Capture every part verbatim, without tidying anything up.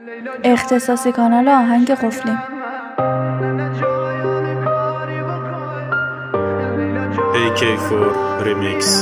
اختصاصی کانال آهنگ قفلی. ای کی فور ریمیکس.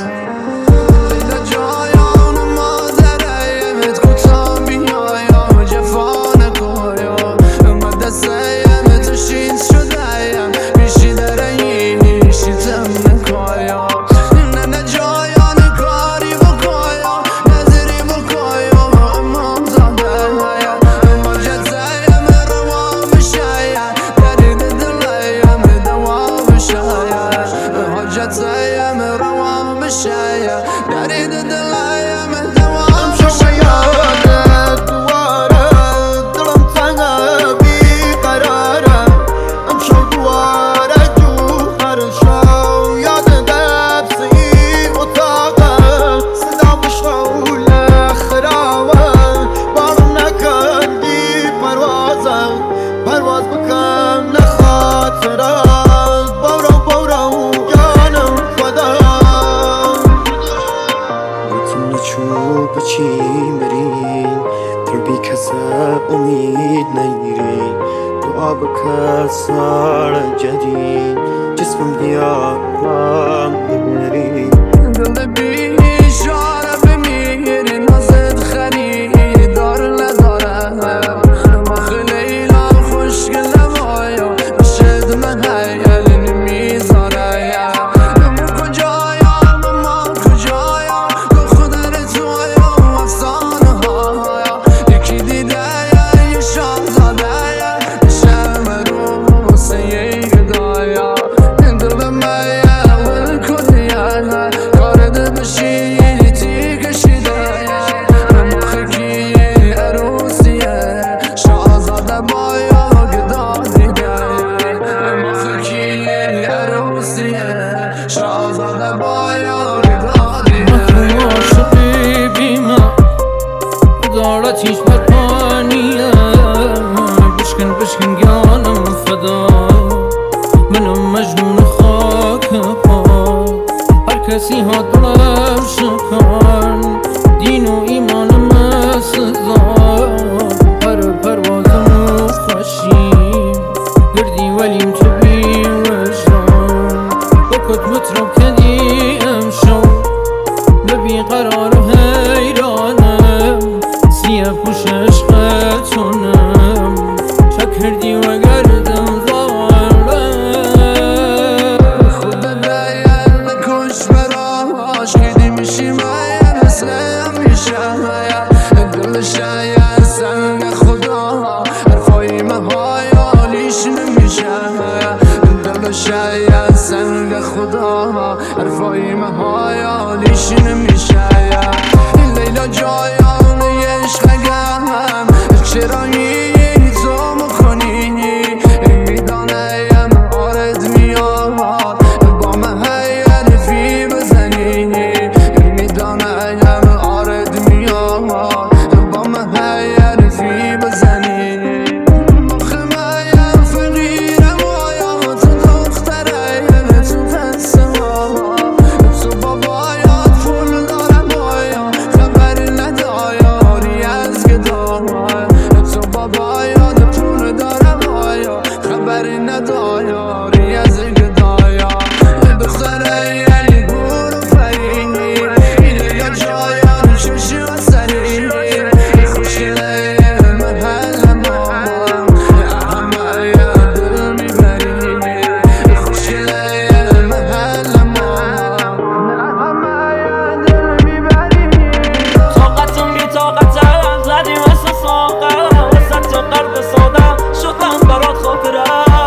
چی مرین تو بی کسب امید نیری دعا بکن سال جدید جسمم دیارم ببری دل بی اشاره بمیری نازد خریدار نداره ما خیلی خوشگل بایا نشد من حیل نمیذاره ما کجایم ما کجایم تو خودر تویم افسانه ها یکی دیده یه شاهزاده شرم رو واسه یه گدایا دل به من ول کنی کارده بشی تی کشیده مخکی عروسیه شاهزاده بایا گدا دیده مخکی عروسیه شاهزاده بایا گدا دیده عاشقی بیمه دارتیش برپانیه بشکن بشکن گانم فدا منم مجنون خاک پا هر کسی ها دلم شکن دین و ایمانم سزا پر پروازم خوشیم گردی ولیم تو بی وجدان بکت مطرب کدی امشو ببی قرار و حیرانم سیه پوش عشقتونم چک کردی و گردم شاید سنگ خدا حرفای مهایا لیش نمیشه دل شاید سنگ خدا حرفای مهایا لیش نمیشه لیلا جایان عشقم چرایی تو میکنی میدانم آرد میاد با من حرفی بزنی میدانم آرد میاد نداری از گدایا دختره یعنی برو فرینی اینه یا جایان چشی و سری خوشیله محل ما همه یا دل میبری خوشیله محل ما همه یا دل میبری طاقتم بی طاقتم زدیم مثل ساقم وسط تو قلب سادم شدم برات خاطره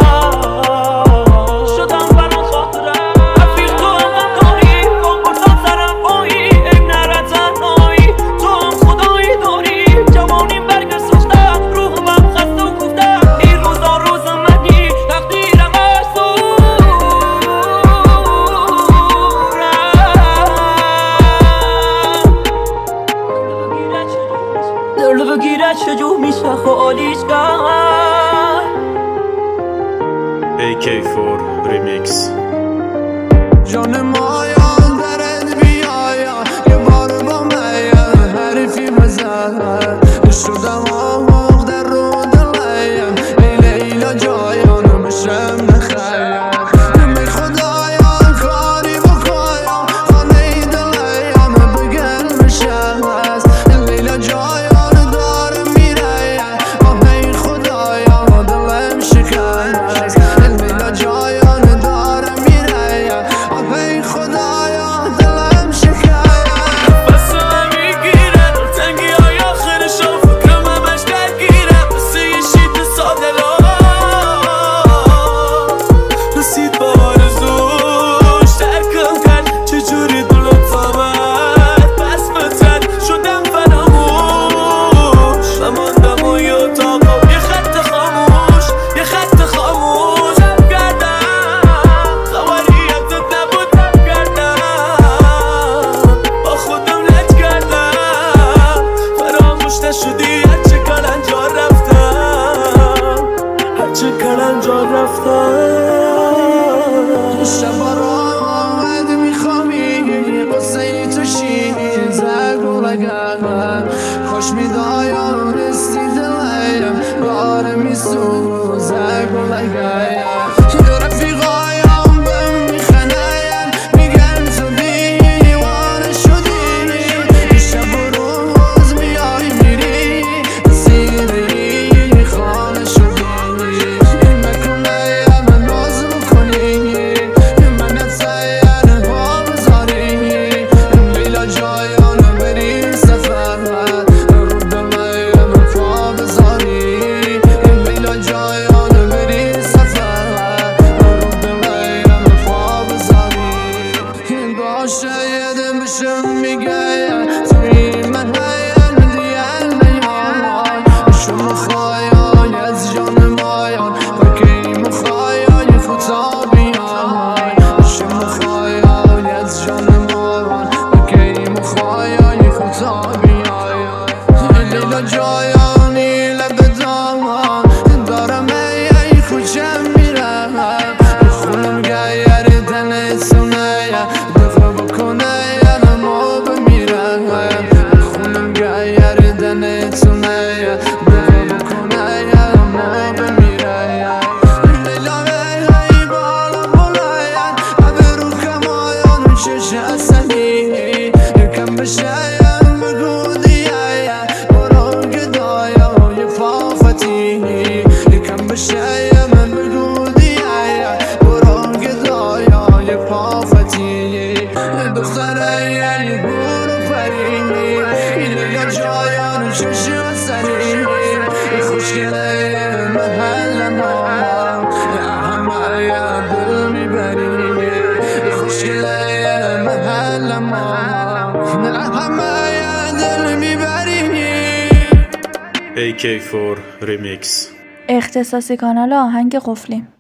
دل بگیره چجور میشه خالیش کرد ای کی فور ریمیکس. جان مایا درد بیایا یه بار با من حرفی بزن شدم آموخته شما خواهی از جان مایان پاکی مخواهی خطابیان شما خواهی از جان مایان پاکی مخواهی خطابیان لیلا جایانی لب دامان دارم ای خوشم میرم خونم گیر دل سونه دفع بکنه نمو بمیرم خونم گیر دل سونه دفع بکنه نمو بمیرم لیلا ای بالا بلاین ابرو کمایان شش اصلی کم بشه بگو دیه برو گدایا یه فافتی کم بشه من بگو دیه برو گدایا یه فافتی دختره یعنی برو پرینی لیلا جایان شش اصلی خوشگله محل ما همه یه دل میبری خوشگله محل ما همه یه دل میبری A K فور Remix. اختصاصی کانال آهنگ قفلی.